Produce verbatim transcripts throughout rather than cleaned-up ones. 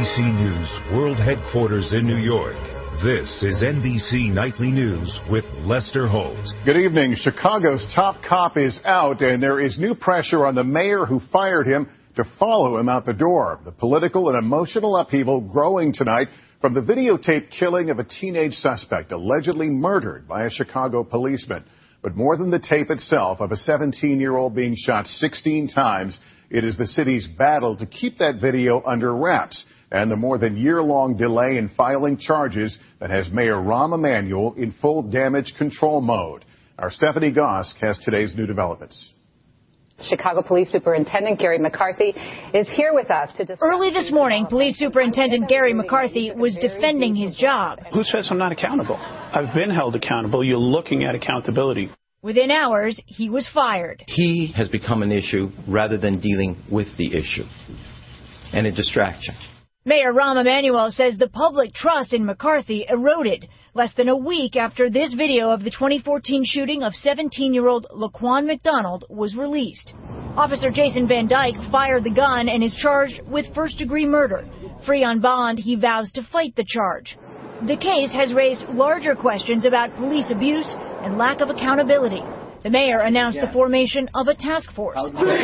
C News World Headquarters in New York, this is N B C Nightly News with Lester Holt. Good evening. Chicago's top cop is out, and there is new pressure on the mayor who fired him to follow him out the door. The political and emotional upheaval growing tonight from the videotaped killing of a teenage suspect allegedly murdered by a Chicago policeman. But more than the tape itself of a seventeen-year-old being shot sixteen times, it is the city's battle to keep that video under wraps and the more than year-long delay in filing charges that has Mayor Rahm Emanuel in full damage control mode. Our Stephanie Gosk has today's new developments. Chicago Police Superintendent Gary McCarthy is here with us to discuss. Early this morning, Police Superintendent Gary McCarthy was defending his job. Who says I'm not accountable? I've been held accountable. You're looking at accountability. Within hours, he was fired. He has become an issue rather than dealing with the issue, and a distraction. Mayor Rahm Emanuel says the public trust in McCarthy eroded less than a week after this video of the twenty fourteen shooting of seventeen-year-old Laquan McDonald was released. Officer Jason Van Dyke fired the gun and is charged with first-degree murder. Free on bond, he vows to fight the charge. The case has raised larger questions about police abuse and lack of accountability. The mayor announced the formation of a task force.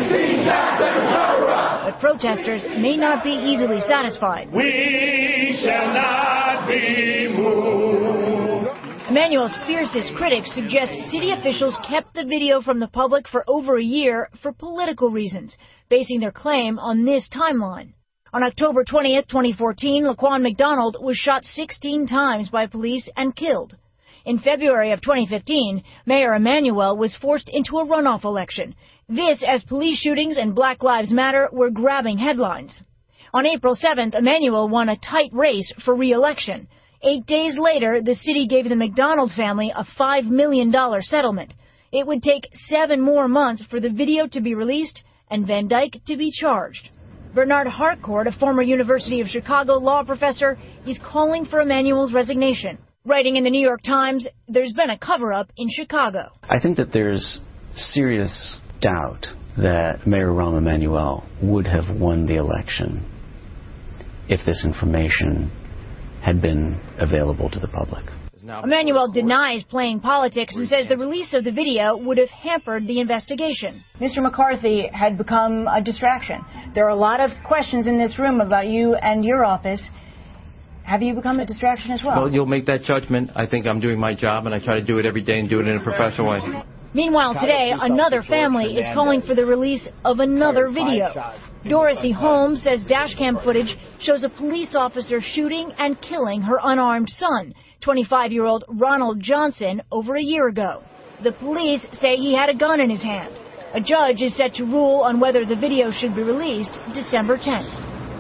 But protesters may not be easily satisfied. We shall not be moved. Emanuel's fiercest critics suggest city officials kept the video from the public for over a year for political reasons, basing their claim on this timeline. On October twentieth, twenty fourteen, Laquan McDonald was shot sixteen times by police and killed. In February of twenty fifteen, Mayor Emanuel was forced into a runoff election. This as police shootings and Black Lives Matter were grabbing headlines. On April seventh, Emanuel won a tight race for re-election. Eight days later, the city gave the McDonald family a five million dollars settlement. It would take seven more months for the video to be released and Van Dyke to be charged. Bernard Harcourt, a former University of Chicago law professor, is calling for Emanuel's resignation. Writing in the New York Times, there's been a cover-up in Chicago. I think that there's serious doubt that Mayor Rahm Emanuel would have won the election if this information had been available to the public. Emanuel denies playing politics and says the release of the video would have hampered the investigation. Mister McCarthy had become a distraction. There are a lot of questions in this room about you and your office. Have you become a distraction as well? Well, you'll make that judgment. I think I'm doing my job, and I try to do it every day and do it in a professional way. Meanwhile, today, another family is calling for the release of another video. Dorothy Holmes says dashcam footage shows a police officer shooting and killing her unarmed son, twenty-five-year-old Ronald Johnson, over a year ago. The police say he had a gun in his hand. A judge is set to rule on whether the video should be released December tenth.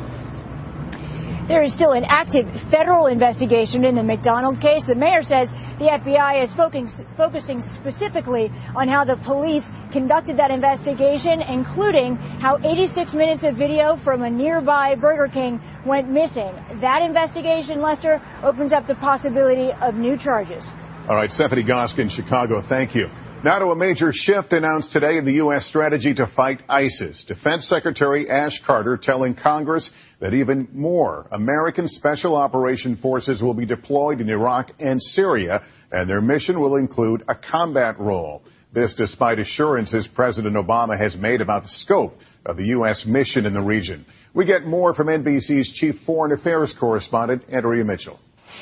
There is still an active federal investigation in the McDonald case. The mayor says the F B I is focusing specifically on how the police conducted that investigation, including how eighty-six minutes of video from a nearby Burger King went missing. That investigation, Lester, opens up the possibility of new charges. All right, Stephanie Gosk in Chicago, thank you. Now to a major shift announced today in the U S strategy to fight ISIS. Defense Secretary Ash Carter telling Congress that even more American Special Operation Forces will be deployed in Iraq and Syria, and their mission will include a combat role. This despite assurances President Obama has made about the scope of the U S mission in the region. We get more from N B C's Chief Foreign Affairs Correspondent, Andrea Mitchell.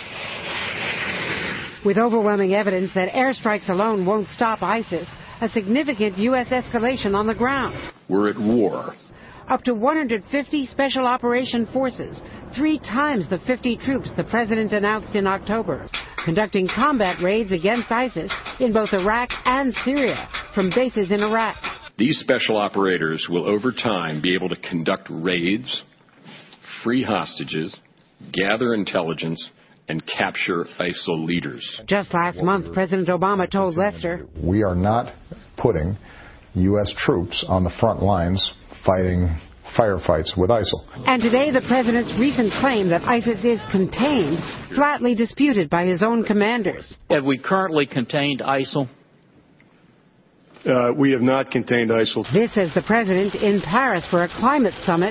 With overwhelming evidence that airstrikes alone won't stop ISIS, a significant U S escalation on the ground. We're at war. Up to one hundred fifty Special Operation Forces, three times the fifty troops the president announced in October, conducting combat raids against ISIS in both Iraq and Syria from bases in Iraq. These special operators will over time be able to conduct raids, free hostages, gather intelligence, and capture ISIL leaders. Just last month, President Obama told Lester, we are not putting U S troops on the front lines fighting firefights with ISIL. And today, the president's recent claim that ISIS is contained, flatly disputed by his own commanders. Have we currently contained ISIL? Uh, we have not contained ISIL. This as the president in Paris for a climate summit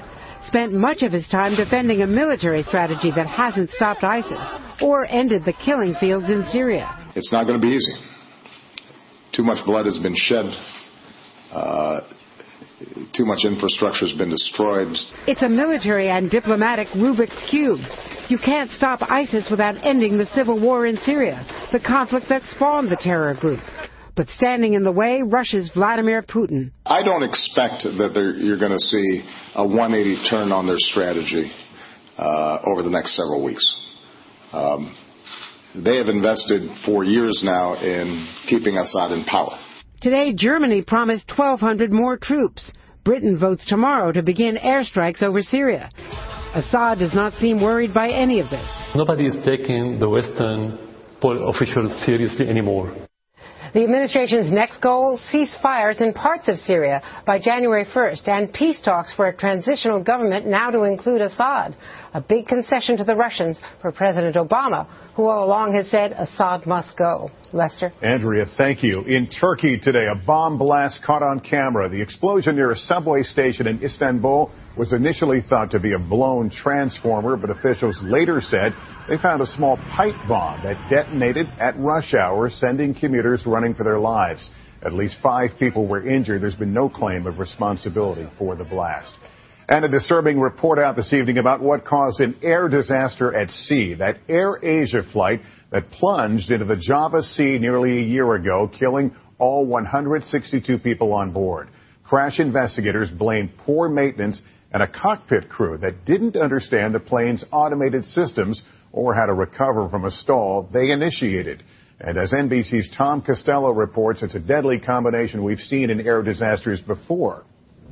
spent much of his time defending a military strategy that hasn't stopped ISIS or ended the killing fields in Syria. It's not going to be easy. Too much blood has been shed. Uh, too much infrastructure has been destroyed. It's a military and diplomatic Rubik's Cube. You can't stop ISIS without ending the civil war in Syria, the conflict that spawned the terror group. But standing in the way, Russia's Vladimir Putin. I don't expect that you're going to see a one eighty turn on their strategy uh, over the next several weeks. Um, they have invested for years now in keeping Assad in power. Today, Germany promised twelve hundred more troops. Britain votes tomorrow to begin airstrikes over Syria. Assad does not seem worried by any of this. Nobody is taking the Western officials seriously anymore. The administration's next goal, ceasefires in parts of Syria by January first, and peace talks for a transitional government now to include Assad. A big concession to the Russians for President Obama, who all along has said Assad must go. Lester? Andrea, thank you. In Turkey today, a bomb blast caught on camera. The explosion near a subway station in Istanbul was initially thought to be a blown transformer, but officials later said they found a small pipe bomb that detonated at rush hour, sending commuters running for their lives. At least five people were injured. There's been no claim of responsibility for the blast. And a disturbing report out this evening about what caused an air disaster at sea. That Air Asia flight that plunged into the Java Sea nearly a year ago, killing all one hundred sixty-two people on board. Crash investigators blame poor maintenance and a cockpit crew that didn't understand the plane's automated systems or how to recover from a stall they initiated. And as N B C's Tom Costello reports, it's a deadly combination we've seen in air disasters before.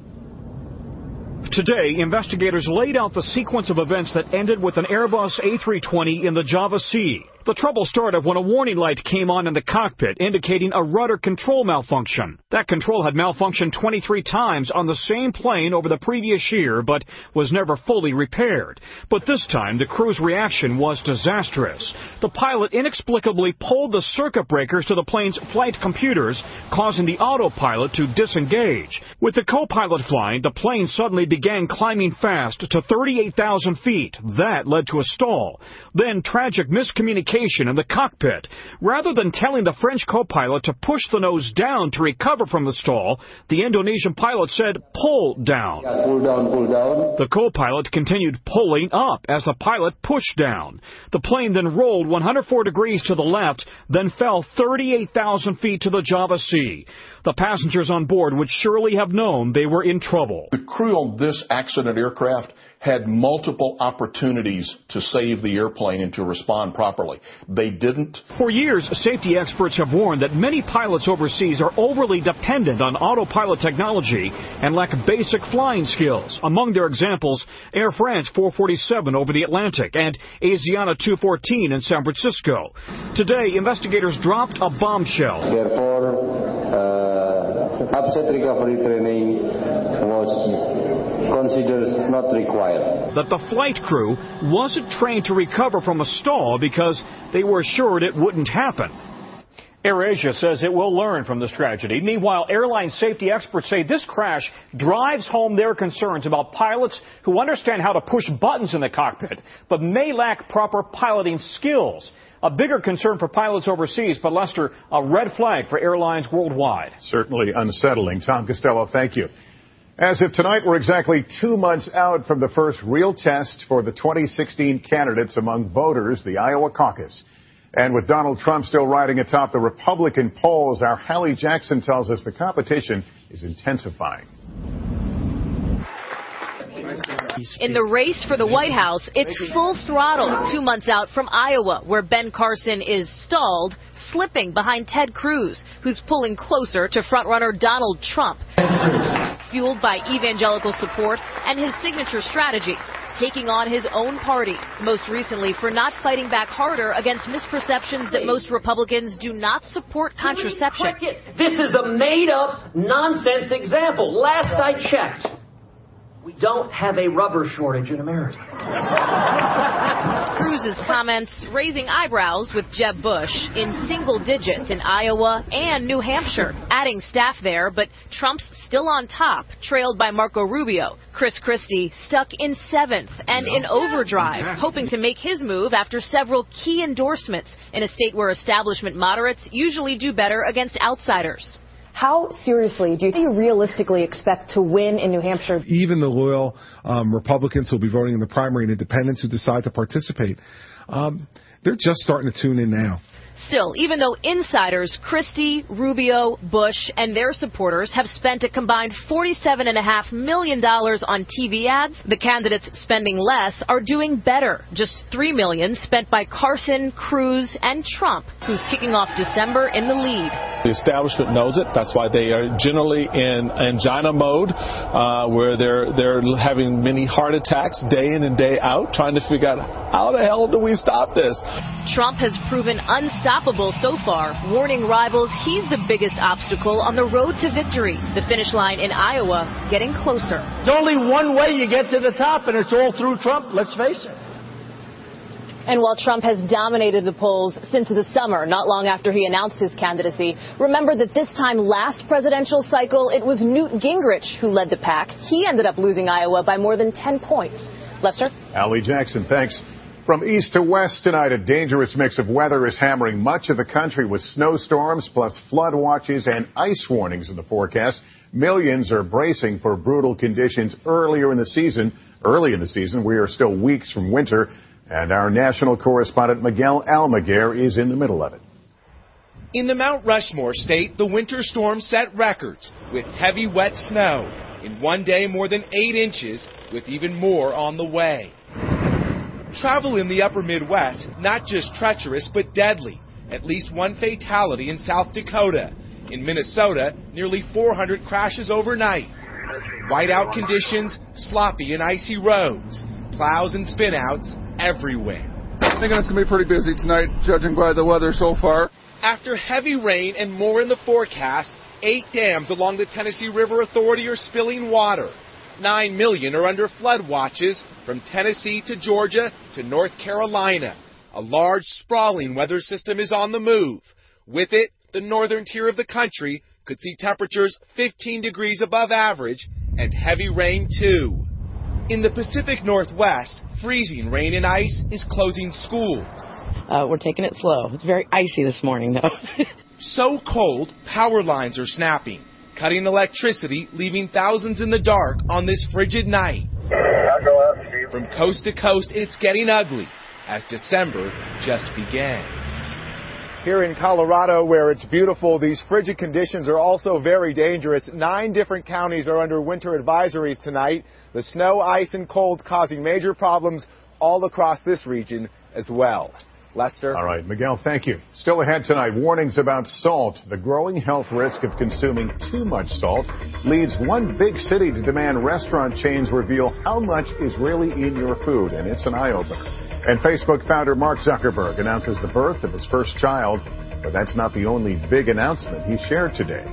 Today, investigators laid out the sequence of events that ended with an Airbus A three twenty in the Java Sea. The trouble started when a warning light came on in the cockpit indicating a rudder control malfunction. That control had malfunctioned twenty-three times on the same plane over the previous year, but was never fully repaired. But this time, the crew's reaction was disastrous. The pilot inexplicably pulled the circuit breakers to the plane's flight computers, causing the autopilot to disengage. With the co-pilot flying, the plane suddenly began climbing fast to thirty-eight thousand feet. That led to a stall. Then tragic miscommunication in the cockpit. Rather than telling the French co-pilot to push the nose down to recover from the stall, the Indonesian pilot said, pull down. Yeah, pull down, pull down. The co-pilot continued pulling up as the pilot pushed down. The plane then rolled one hundred four degrees to the left, then fell thirty-eight thousand feet to the Java Sea. The passengers on board would surely have known they were in trouble. The crew on this accident aircraft had multiple opportunities to save the airplane and to respond properly. They didn't. For years, safety experts have warned that many pilots overseas are overly dependent on autopilot technology and lack basic flying skills. Among their examples, Air France four forty-seven over the Atlantic and Asiana two fourteen in San Francisco. Today, investigators dropped a bombshell. Therefore, uh, upset recovery training was considered not required. That the flight crew wasn't trained to recover from a stall because they were assured it wouldn't happen. AirAsia says it will learn from this tragedy. Meanwhile, airline safety experts say this crash drives home their concerns about pilots who understand how to push buttons in the cockpit, but may lack proper piloting skills. A bigger concern for pilots overseas, but Lester, a red flag for airlines worldwide. Certainly unsettling. Tom Costello, thank you. As of tonight, we're exactly two months out from the first real test for the twenty sixteen candidates among voters, the Iowa caucus. And with Donald Trump still riding atop the Republican polls, our Hallie Jackson tells us the competition is intensifying. In the race for the White House, it's full throttle two months out from Iowa, where Ben Carson is stalled, slipping behind Ted Cruz, who's pulling closer to frontrunner Donald Trump. Fueled by evangelical support and his signature strategy, taking on his own party, most recently for not fighting back harder against misperceptions that most Republicans do not support contraception. This is a made-up nonsense example. Last I checked, We don't have a rubber shortage in America. Cruz's comments raising eyebrows with Jeb Bush in single digits in Iowa and New Hampshire, adding staff there, but Trump's still on top, trailed by Marco Rubio. Chris Christie stuck in seventh and in overdrive, hoping to make his move after several key endorsements in a state where establishment moderates usually do better against outsiders. How seriously do you realistically expect to win in New Hampshire? Even the loyal um, Republicans who will be voting in the primary and independents who decide to participate, um, they're just starting to tune in now. Still, even though insiders Christie, Rubio, Bush, and their supporters have spent a combined forty-seven point five million dollars on T V ads, the candidates spending less are doing better. Just three million dollars spent by Carson, Cruz, and Trump, who's kicking off December in the lead. The establishment knows it. That's why they are generally in angina mode, uh, where they're they're having many heart attacks day in and day out, trying to figure out how the hell do we stop this. Trump has proven unstoppable so far, warning rivals he's the biggest obstacle on the road to victory. The finish line in Iowa getting closer. There's only one way you get to the top, and it's all through Trump, let's face it. And while Trump has dominated the polls since the summer, not long after he announced his candidacy, remember that this time last presidential cycle, it was Newt Gingrich who led the pack. He ended up losing Iowa by more than ten points. Lester? Allie Jackson, thanks. From east to west tonight, a dangerous mix of weather is hammering much of the country with snowstorms plus flood watches and ice warnings in the forecast. Millions are bracing for brutal conditions earlier in the season. Early in the season, we are still weeks from winter. And our national correspondent Miguel Almaguer is in the middle of it. In the Mount Rushmore state, the winter storm set records with heavy wet snow. In one day, more than eight inches, with even more on the way. Travel in the upper Midwest, not just treacherous, but deadly. At least one fatality in South Dakota. In Minnesota, nearly four hundred crashes overnight. Whiteout conditions, sloppy and icy roads. Plows and spinouts everywhere. I think it's going to be pretty busy tonight, judging by the weather so far. After heavy rain and more in the forecast, eight dams along the Tennessee River Authority are spilling water. Nine million are under flood watches from Tennessee to Georgia to North Carolina. A large, sprawling weather system is on the move. With it, the northern tier of the country could see temperatures fifteen degrees above average and heavy rain too. In the Pacific Northwest, freezing rain and ice is closing schools. Uh, we're taking it slow. It's very icy this morning, though. So cold, power lines are snapping, cutting electricity, leaving thousands in the dark on this frigid night. From coast to coast, it's getting ugly as December just begins. Here in Colorado, where it's beautiful, these frigid conditions are also very dangerous. Nine different counties are under winter advisories tonight. The snow, ice, and cold causing major problems all across this region as well. Lester? All right, Miguel, thank you. Still ahead tonight, warnings about salt. The growing health risk of consuming too much salt leads one big city to demand restaurant chains reveal how much is really in your food, and it's an eye-opener. And Facebook founder Mark Zuckerberg announces the birth of his first child, but that's not the only big announcement he shared today.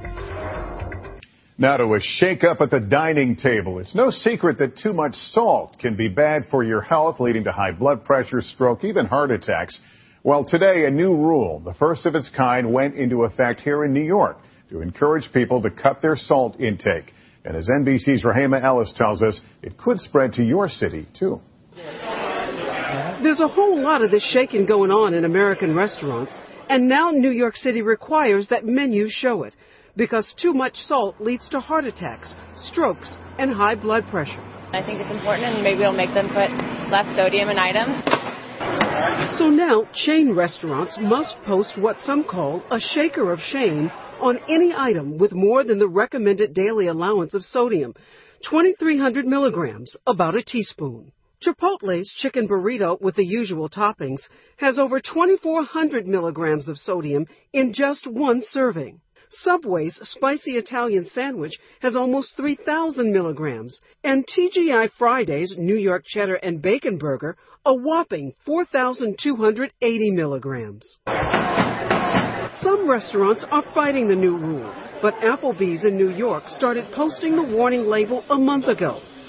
Now to a shake-up at the dining table. It's no secret that too much salt can be bad for your health, leading to high blood pressure, stroke, even heart attacks. Well, today, a new rule, the first of its kind, went into effect here in New York to encourage people to cut their salt intake. And as N B C's Rahema Ellis tells us, it could spread to your city, too. There's a whole lot of this shaking going on in American restaurants, and now New York City requires that menus show it, because too much salt leads to heart attacks, strokes, and high blood pressure. I think it's important, and maybe it'll make them put less sodium in items. So now chain restaurants must post what some call a shaker of shame on any item with more than the recommended daily allowance of sodium, twenty-three hundred milligrams, about a teaspoon. Chipotle's chicken burrito with the usual toppings has over twenty-four hundred milligrams of sodium in just one serving. Subway's spicy Italian sandwich has almost three thousand milligrams, and T G I Friday's New York cheddar and bacon burger a whopping four thousand two hundred eighty milligrams. Some restaurants are fighting the new rule, but Applebee's in New York started posting the warning label a month ago.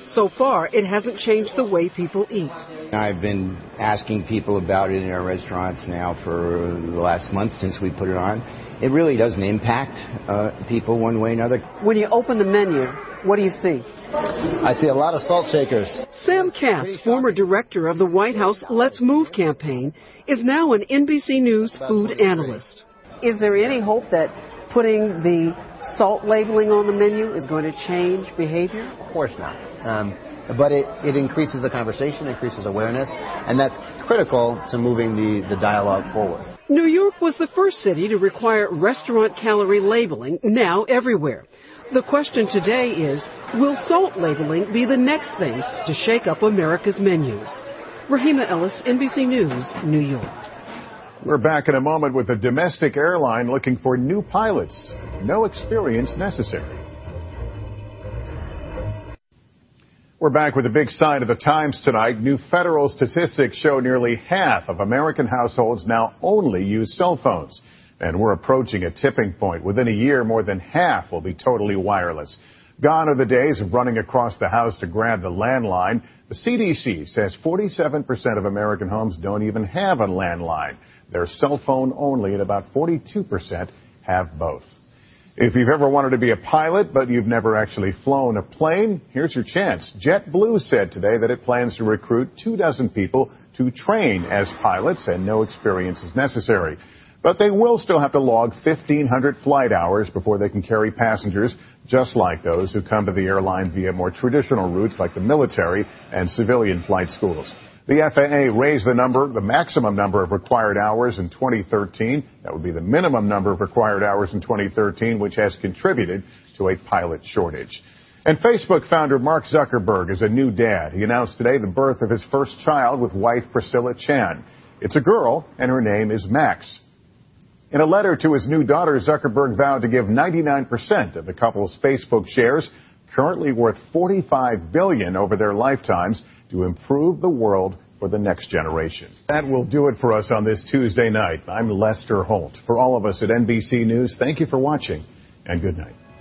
So far, it hasn't changed the way people eat. I've been asking people about it in our restaurants now for the last month since we put it on. It really doesn't impact uh, people one way or another. When you open the menu, what do you see? I see a lot of salt shakers. Sam Cass, former director of the White House Let's Move campaign, is now an N B C News food analyst. Is there any hope that putting the salt labeling on the menu is going to change behavior? Of course not. Um, but it, it increases the conversation, increases awareness, and that's critical to moving the, the dialogue forward. New York was the first city to require restaurant calorie labeling, now everywhere. The question today is, will salt labeling be the next thing to shake up America's menus? Rahima Ellis, N B C News, New York. We're back in a moment with a domestic airline looking for new pilots. No experience necessary. We're back with a big sign of the times tonight. New federal statistics show nearly half of American households now only use cell phones. And we're approaching a tipping point. Within a year, more than half will be totally wireless. Gone are the days of running across the house to grab the landline. The C D C says forty-seven percent of American homes don't even have a landline. They're cell phone only, and about forty-two percent have both. If you've ever wanted to be a pilot, but you've never actually flown a plane, here's your chance. JetBlue said today that it plans to recruit two dozen people to train as pilots, and no experience is necessary. But they will still have to log fifteen hundred flight hours before they can carry passengers, just like those who come to the airline via more traditional routes like the military and civilian flight schools. The F A A raised the number, the maximum number of required hours in twenty thirteen. That would be the minimum number of required hours in twenty thirteen, which has contributed to a pilot shortage. And Facebook founder Mark Zuckerberg is a new dad. He announced today the birth of his first child with wife Priscilla Chan. It's a girl, and her name is Max. In a letter to his new daughter, Zuckerberg vowed to give ninety-nine percent of the couple's Facebook shares, currently worth forty-five billion dollars over their lifetimes, to improve the world for the next generation. That will do it for us on this Tuesday night. I'm Lester Holt. For all of us at N B C News, thank you for watching, and good night.